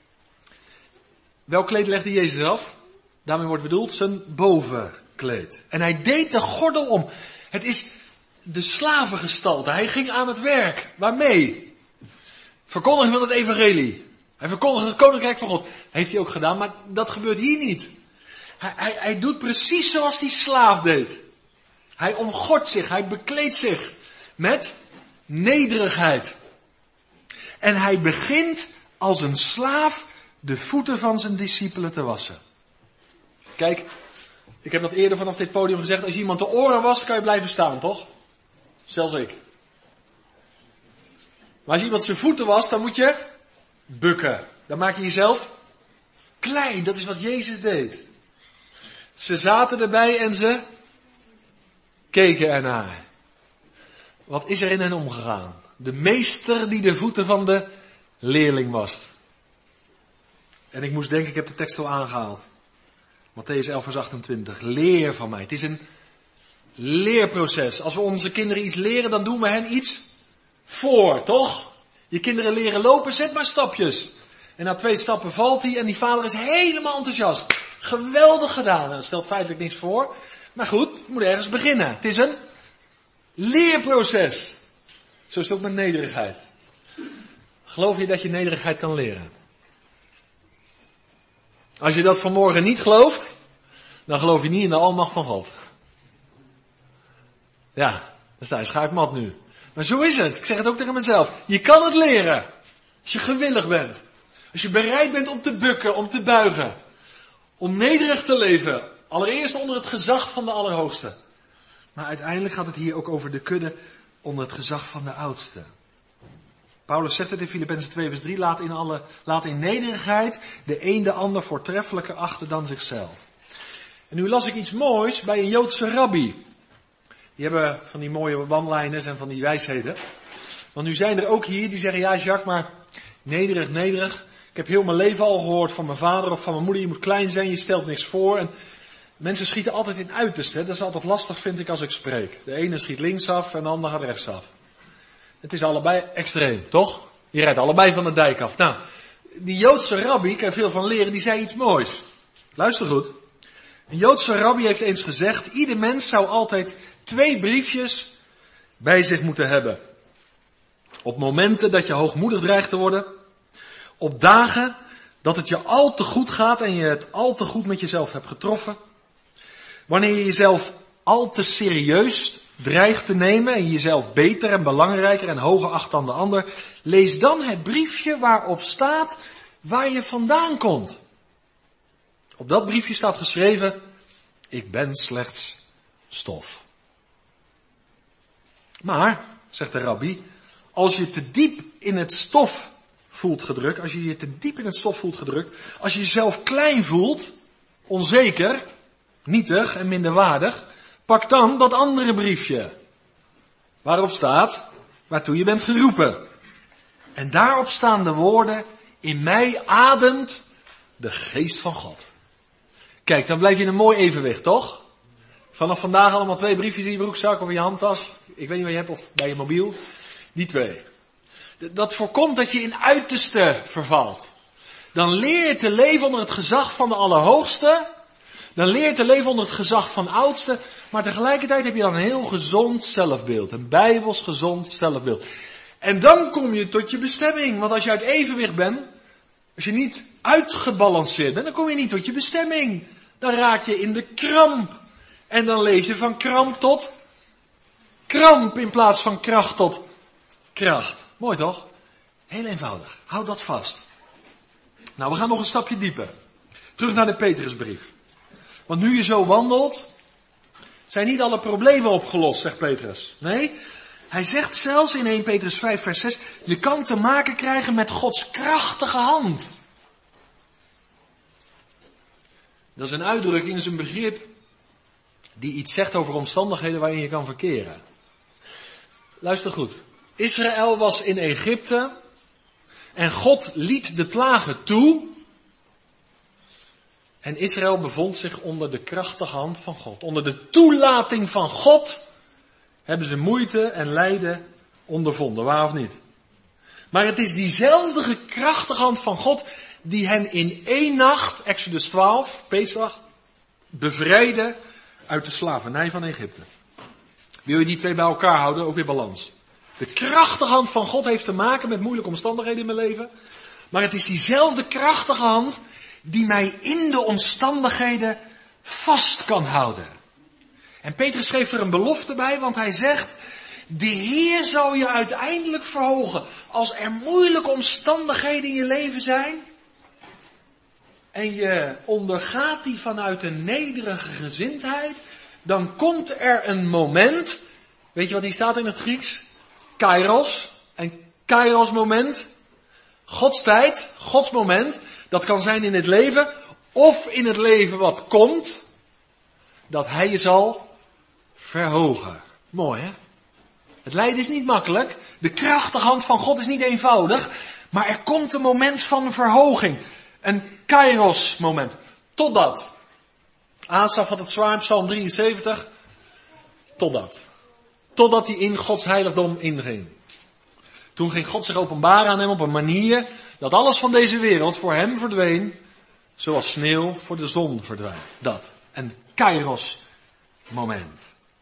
Welk kleed legde Jezus af? Daarmee wordt bedoeld zijn bovenkleed. En hij deed de gordel om. Het is de slavengestalte. Hij ging aan het werk. Waarmee? Verkondiging van het evangelie. Hij verkondigde het koninkrijk van God. Heeft hij ook gedaan, maar dat gebeurt hier niet. Hij, hij, hij doet precies zoals die slaaf deed. Hij omgordt zich, hij bekleedt zich met nederigheid. En hij begint als een slaaf de voeten van zijn discipelen te wassen. Kijk, ik heb dat eerder vanaf dit podium gezegd. Als je iemand de oren wast, kan je blijven staan, toch? Zelfs ik. Maar als je iemand zijn voeten wast, dan moet je bukken. Dan maak je jezelf klein. Dat is wat Jezus deed. Ze zaten erbij en ze keken ernaar. Wat is er in hen omgegaan? De meester die de voeten van de leerling wast. En ik moest denken, ik heb de tekst al aangehaald. Mattheüs elf vers achtentwintig. Leer van mij. Het is een leerproces. Als we onze kinderen iets leren, dan doen we hen iets voor, toch? Je kinderen leren lopen, zet maar stapjes. En na twee stappen valt hij en die vader is helemaal enthousiast. Geweldig gedaan. Dat stelt feitelijk niks voor. Maar goed, het moet ergens beginnen. Het is een leerproces. Zo is het ook met nederigheid. Geloof je dat je nederigheid kan leren? Als je dat vanmorgen niet gelooft, dan geloof je niet in de almacht van God. Ja, dan sta je schaakmat nu. Maar zo is het. Ik zeg het ook tegen mezelf. Je kan het leren. Als je gewillig bent. Als je bereid bent om te bukken, om te buigen. Om nederig te leven. Allereerst onder het gezag van de Allerhoogste. Maar uiteindelijk gaat het hier ook over de kudde onder het gezag van de Oudste. Paulus zegt het in Filippenzen twee vers drie. Laat in, alle, laat in nederigheid de een de ander voortreffelijker achter dan zichzelf. En nu las ik iets moois bij een Joodse rabbi. Die hebben van die mooie one-liners en van die wijsheden. Want nu zijn er ook hier die zeggen, ja Jacques, maar nederig, nederig. Ik heb heel mijn leven al gehoord van mijn vader of van mijn moeder. Je moet klein zijn, je stelt niks voor. En mensen schieten altijd in uiterste. Dat is altijd lastig, vind ik, als ik spreek. De ene schiet linksaf en de ander gaat rechtsaf. Het is allebei extreem, toch? Je rijdt allebei van de dijk af. Nou, die Joodse rabbi, ik heb veel van leren, die zei iets moois. Luister goed. Een Joodse rabbi heeft eens gezegd, ieder mens zou altijd twee briefjes bij zich moeten hebben. Op momenten dat je hoogmoedig dreigt te worden. Op dagen dat het je al te goed gaat en je het al te goed met jezelf hebt getroffen. Wanneer je jezelf al te serieus dreigt te nemen en jezelf beter en belangrijker en hoger acht dan de ander, lees dan het briefje waarop staat waar je vandaan komt. Op dat briefje staat geschreven, ik ben slechts stof. Maar, zegt de rabbi, als je te diep in het stof voelt gedrukt, als je je te diep in het stof voelt gedrukt, als je jezelf klein voelt, onzeker, nietig en minderwaardig, pak dan dat andere briefje. Waarop staat, waartoe je bent geroepen. En daarop staan de woorden, in mij ademt de geest van God. Kijk, dan blijf je in een mooi evenwicht, toch? Vanaf vandaag allemaal twee briefjes in je broekzak of in je handtas. Ik weet niet wat je hebt, of bij je mobiel. Die twee. Dat voorkomt dat je in uiterste vervalt. Dan leer je te leven onder het gezag van de Allerhoogste. Dan leer je te leven onder het gezag van de Oudste. Maar tegelijkertijd heb je dan een heel gezond zelfbeeld. Een bijbels gezond zelfbeeld. En dan kom je tot je bestemming. Want als je uit evenwicht bent, als je niet uitgebalanceerd bent, dan kom je niet tot je bestemming. Dan raak je in de kramp. En dan leef je van kramp tot kramp in plaats van kracht tot kracht. Mooi toch? Heel eenvoudig. Houd dat vast. Nou, we gaan nog een stapje dieper. Terug naar de Petrusbrief. Want nu je zo wandelt, zijn niet alle problemen opgelost, zegt Petrus. Nee, hij zegt zelfs in eerste Petrus vijf vers zes, je kan te maken krijgen met Gods krachtige hand. Dat is een uitdrukking, dat is een begrip die iets zegt over omstandigheden waarin je kan verkeren. Luister goed. Israël was in Egypte en God liet de plagen toe. En Israël bevond zich onder de krachtige hand van God. Onder de toelating van God hebben ze moeite en lijden ondervonden, waar of niet? Maar het is diezelfde krachtige hand van God die hen in één nacht, Exodus twaalf, Pesach, bevrijdde uit de slavernij van Egypte. Wil je die twee bij elkaar houden, ook weer balans. De krachtige hand van God heeft te maken met moeilijke omstandigheden in mijn leven. Maar het is diezelfde krachtige hand die mij in de omstandigheden vast kan houden. En Petrus schreef er een belofte bij, want hij zegt, de Heer zal je uiteindelijk verhogen. Als er moeilijke omstandigheden in je leven zijn, en je ondergaat die vanuit een nederige gezindheid, dan komt er een moment, weet je wat die staat in het Grieks? Kairos, een Kairos moment, Gods tijd, Gods moment, dat kan zijn in het leven, of in het leven wat komt, dat Hij je zal verhogen. Mooi hè? Het lijden is niet makkelijk, de krachtige hand van God is niet eenvoudig, maar er komt een moment van verhoging. Een Kairos moment. Totdat. Asaf had het zwaar in Psalm drieënzeventig. Totdat. Totdat hij in Gods heiligdom inging. Toen ging God zich openbaren aan hem op een manier dat alles van deze wereld voor hem verdween, zoals sneeuw voor de zon verdwijnt. Dat. Een Kairos moment.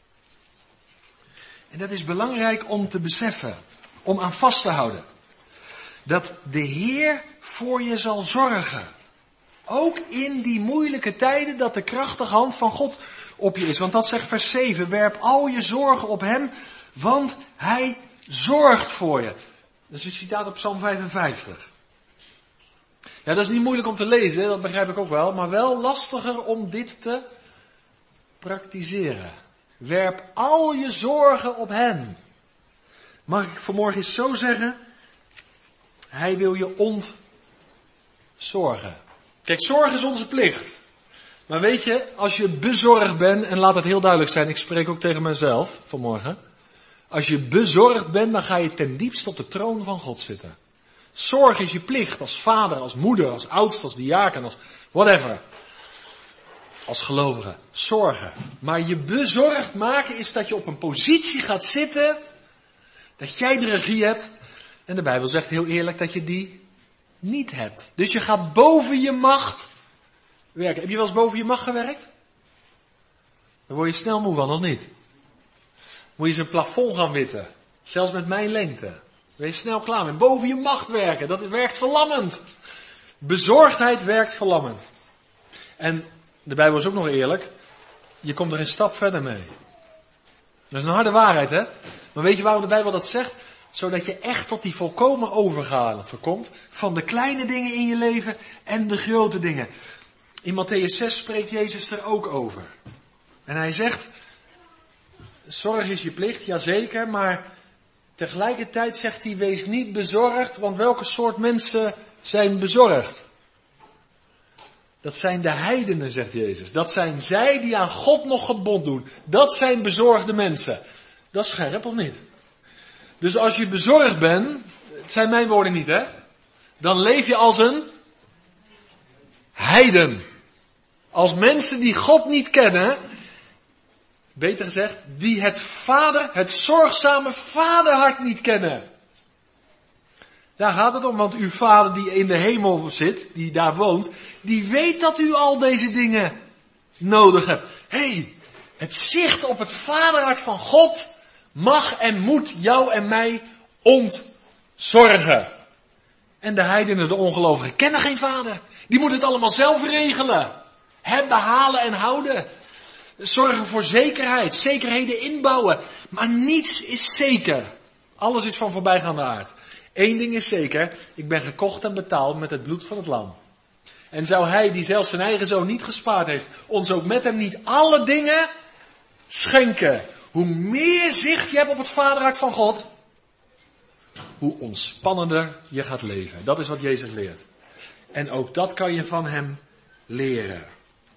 En dat is belangrijk om te beseffen, om aan vast te houden. Dat de Heer voor je zal zorgen. Ook in die moeilijke tijden dat de krachtige hand van God op je is. Want dat zegt vers zeven. Werp al je zorgen op Hem, want Hij zorgt voor je. Dat is een citaat op Psalm vijfenvijftig. Ja, dat is niet moeilijk om te lezen, dat begrijp ik ook wel. Maar wel lastiger om dit te praktiseren. Werp al je zorgen op Hem. Mag ik vanmorgen eens zo zeggen? Hij wil je ontzorgen. Kijk, zorg is onze plicht. Maar weet je, als je bezorgd bent, en laat het heel duidelijk zijn, ik spreek ook tegen mezelf vanmorgen. Als je bezorgd bent, dan ga je ten diepste op de troon van God zitten. Zorg is je plicht, als vader, als moeder, als oudste, als diaken, als whatever. Als gelovige. Zorgen. Maar je bezorgd maken is dat je op een positie gaat zitten, dat jij de regie hebt. En de Bijbel zegt heel eerlijk dat je die niet hebt. Dus je gaat boven je macht werken. Heb je wel eens boven je macht gewerkt? Dan word je snel moe van, of niet? Moet je zo'n plafond gaan witten. Zelfs met mijn lengte. Dan ben je snel klaar met boven je macht werken. Dat werkt verlammend. Bezorgdheid werkt verlammend. En de Bijbel is ook nog eerlijk. je komt er een stap verder mee. Dat is een harde waarheid, hè? Maar weet je waarom de Bijbel dat zegt? Zodat je echt tot die volkomen overgave komt van de kleine dingen in je leven en de grote dingen. In Mattheüs zes spreekt Jezus er ook over. En hij zegt, zorg is je plicht, jazeker, maar tegelijkertijd zegt hij, wees niet bezorgd, want welke soort mensen zijn bezorgd? Dat zijn de heidenen, zegt Jezus. Dat zijn zij die aan God nog gebod doen. Dat zijn bezorgde mensen. Dat is scherp, of niet? Dus als je bezorgd bent, het zijn mijn woorden niet, hè? Dan leef je als een heiden. Als mensen die God niet kennen, beter gezegd, die het vader, het zorgzame vaderhart niet kennen. Daar gaat het om, want uw vader die in de hemel zit, die daar woont, die weet dat u al deze dingen nodig hebt. Hé, hey, het zicht op het vaderhart van God mag en moet jou en mij ontzorgen. En de heidenen, de ongelovigen, kennen geen vader. Die moeten het allemaal zelf regelen. Hebben, halen en houden. Zorgen voor zekerheid, zekerheden inbouwen. Maar niets is zeker. Alles is van voorbijgaande aard. Eén ding is zeker, ik ben gekocht en betaald met het bloed van het lam. En zou hij, die zelfs zijn eigen zoon niet gespaard heeft, ons ook met hem niet alle dingen schenken. Hoe meer zicht je hebt op het vaderhart van God, hoe ontspannender je gaat leven. Dat is wat Jezus leert. En ook dat kan je van hem leren.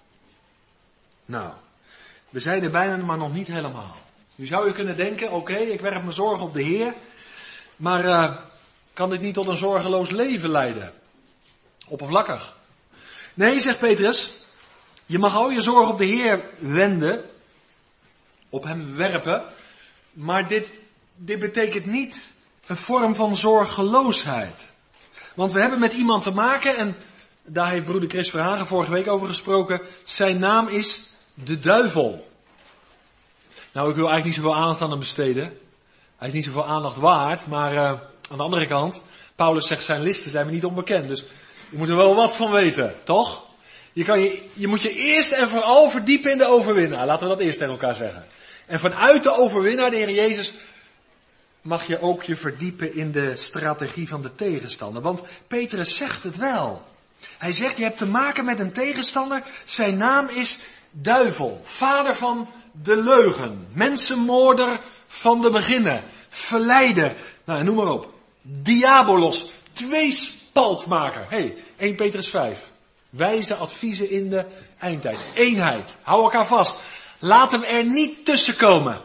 Nou, we zijn er bijna maar nog niet helemaal. Nu zou je kunnen denken, oké, okay, ik werp mijn zorgen op de Heer, maar uh, kan dit niet tot een zorgeloos leven leiden? Oppervlakkig. Nee, zegt Petrus, je mag al je zorgen op de Heer wenden, op hem werpen, maar dit, dit betekent niet een vorm van zorgeloosheid. Want we hebben met iemand te maken, en daar heeft broeder Chris Verhagen vorige week over gesproken, zijn naam is de duivel. Nou, ik wil eigenlijk niet zoveel aandacht aan hem besteden. Hij is niet zoveel aandacht waard, maar uh, aan de andere kant, Paulus zegt zijn listen zijn me niet onbekend, dus je moet er wel wat van weten, toch? Je, kan je, je moet je eerst en vooral verdiepen in de overwinnaar, laten we dat eerst tegen elkaar zeggen. En vanuit de overwinnaar, de Heer Jezus, mag je ook je verdiepen in de strategie van de tegenstander. Want Petrus zegt het wel. Hij zegt, je hebt te maken met een tegenstander, zijn naam is duivel, vader van de leugen, mensenmoorder van de beginnen, verleider, nou noem maar op, diabolos, tweespaltmaker. Hé, hey, Eerste Petrus vijf, wijze adviezen in de eindtijd, eenheid, hou elkaar vast, laat hem er niet tussen komen.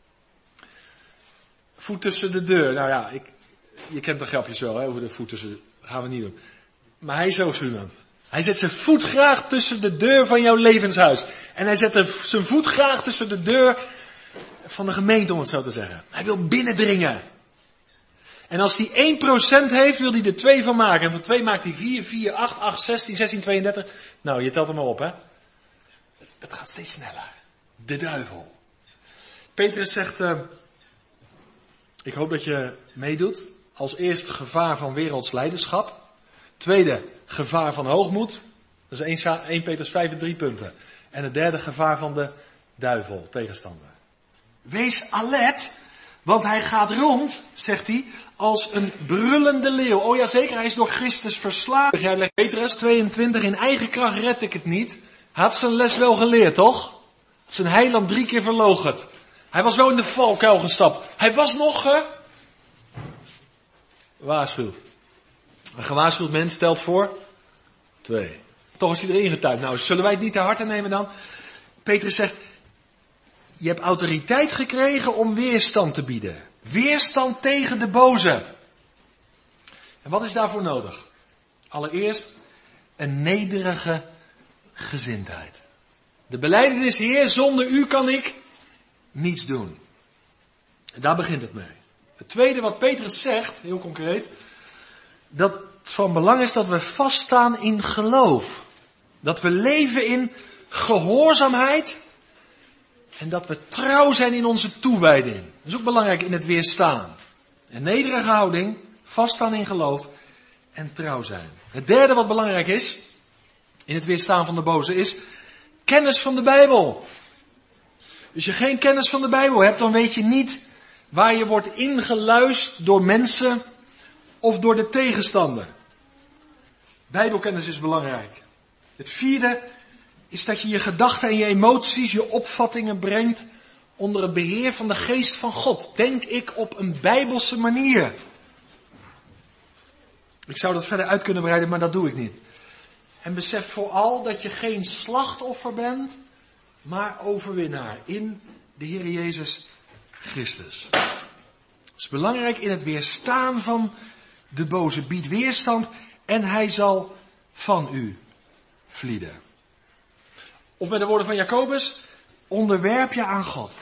Voet tussen de deur, nou ja, ik, je kent de grapjes wel, hè, over de voet tussen, gaan we niet doen. Maar hij is zo slim. Hij zet zijn voet graag tussen de deur van jouw levenshuis. En hij zet zijn voet graag tussen de deur van de gemeente, om het zo te zeggen. Hij wil binnendringen. En als hij één procent heeft, wil hij er twee van maken. En van twee maakt hij vier, vier, acht, acht, zestien, zestien, tweeëndertig. Nou, je telt hem maar op, hè. Dat gaat steeds sneller. De duivel. Petrus zegt, uh, ik hoop dat je meedoet. Als eerst gevaar van werelds leiderschap. Tweede, gevaar van hoogmoed. Dat is Eerste Petrus vijf en drie punten. En het derde, gevaar van de duivel, tegenstander. Wees alert, want hij gaat rond, zegt hij, als een brullende leeuw. Oh ja, zeker, hij is door Christus verslagen. Jij legt Petrus tweeëntwintig, in eigen kracht red ik het niet. Hij had zijn les wel geleerd, toch? Hij had zijn heiland drie keer verloochend. Hij was wel in de valkuil gestapt. Hij was nog ge... waarschuwd. Een gewaarschuwd mens stelt voor twee. Toch is hij erin getuigd. Nou, zullen wij het niet te harte nemen dan? Petrus zegt, je hebt autoriteit gekregen om weerstand te bieden. Weerstand tegen de boze. En wat is daarvoor nodig? Allereerst een nederige gezindheid. De belijdenis, Heer, zonder u kan ik niets doen. En daar begint het mee. Het tweede wat Petrus zegt, heel concreet, dat het van belang is dat we vaststaan in geloof. Dat we leven in gehoorzaamheid. En dat we trouw zijn in onze toewijding. Dat is ook belangrijk in het weerstaan. Een nederige houding, vaststaan in geloof en trouw zijn. Het derde wat belangrijk is, in het weerstaan van de boze, is kennis van de Bijbel. Als je geen kennis van de Bijbel hebt, dan weet je niet waar je wordt ingeluisterd door mensen of door de tegenstander. Bijbelkennis is belangrijk. Het vierde is dat je je gedachten en je emoties, je opvattingen brengt onder het beheer van de geest van God. Denk ik op een bijbelse manier. Ik zou dat verder uit kunnen breiden, maar dat doe ik niet. En besef vooral dat je geen slachtoffer bent, maar overwinnaar in de Heer Jezus Christus. Het is belangrijk in het weerstaan van de boze. Bied weerstand en hij zal van u vlieden. Of met de woorden van Jacobus, onderwerp je aan God.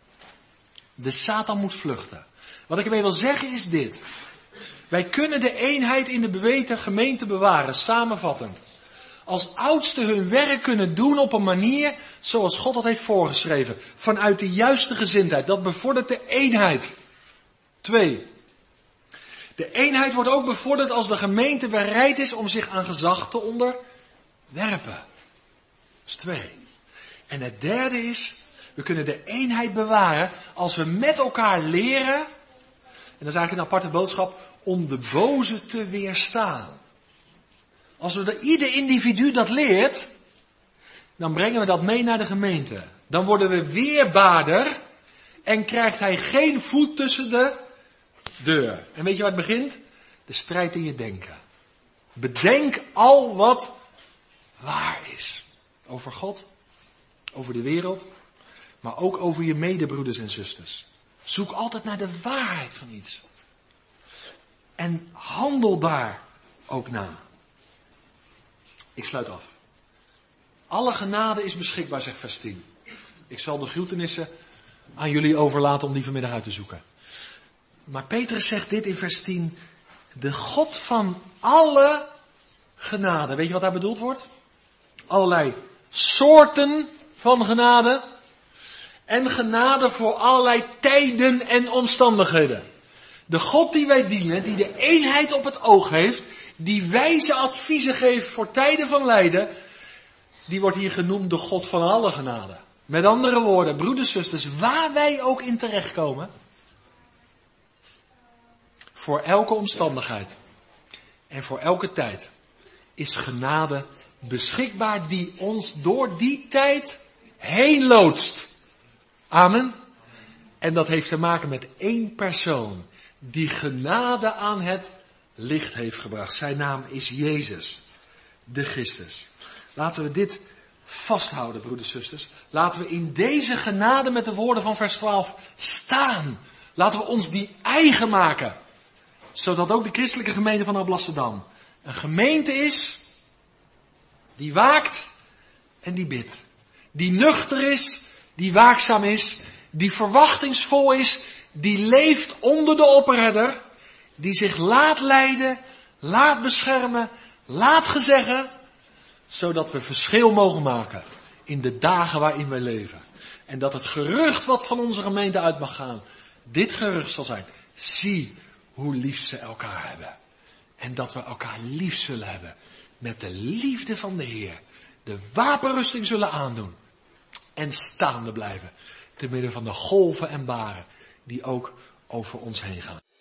De Satan moet vluchten. Wat ik ermee wil zeggen is dit. Wij kunnen de eenheid in de beweten gemeente bewaren, samenvattend. Als oudsten hun werk kunnen doen op een manier zoals God dat heeft voorgeschreven. Vanuit de juiste gezindheid. Dat bevordert de eenheid. Twee. De eenheid wordt ook bevorderd als de gemeente bereid is om zich aan gezag te onderwerpen. Dat is twee. En het derde is, we kunnen de eenheid bewaren als we met elkaar leren, en dat is eigenlijk een aparte boodschap, om de boze te weerstaan. Als we de, ieder individu dat leert, dan brengen we dat mee naar de gemeente. Dan worden we weerbaarder en krijgt hij geen voet tussen de deur. En weet je waar het begint? De strijd in je denken. Bedenk al wat waar is. Over God, over de wereld, maar ook over je medebroeders en zusters. Zoek altijd naar de waarheid van iets. En handel daar ook naar. Ik sluit af. Alle genade is beschikbaar, zegt vers tien. Ik zal de groetenissen aan jullie overlaten om die vanmiddag uit te zoeken. Maar Petrus zegt dit in vers tien. De God van alle genade. Weet je wat daar bedoeld wordt? Allerlei soorten van genade. En genade voor allerlei tijden en omstandigheden. De God die wij dienen, die de eenheid op het oog heeft, die wijze adviezen geeft voor tijden van lijden, die wordt hier genoemd de God van alle genade. Met andere woorden, broeders, zusters, waar wij ook in terechtkomen, voor elke omstandigheid en voor elke tijd is genade beschikbaar die ons door die tijd heen loodst. Amen. En dat heeft te maken met één persoon die genade aan het licht heeft gebracht. Zijn naam is Jezus, de Christus. Laten we dit vasthouden, broeders en zusters. Laten we in deze genade met de woorden van vers twaalf staan. Laten we ons die eigen maken. Zodat ook de christelijke gemeente van Alblasserdam een gemeente is die waakt en die bidt. Die nuchter is, die waakzaam is, die verwachtingsvol is, die leeft onder de opperherder, die zich laat leiden, laat beschermen, laat gezeggen, zodat we verschil mogen maken in de dagen waarin wij leven. En dat het gerucht wat van onze gemeente uit mag gaan, dit gerucht zal zijn. Zie hoe lief ze elkaar hebben. En dat we elkaar lief zullen hebben met de liefde van de Heer. De wapenrusting zullen aandoen. En staande blijven te midden van de golven en baren die ook over ons heen gaan.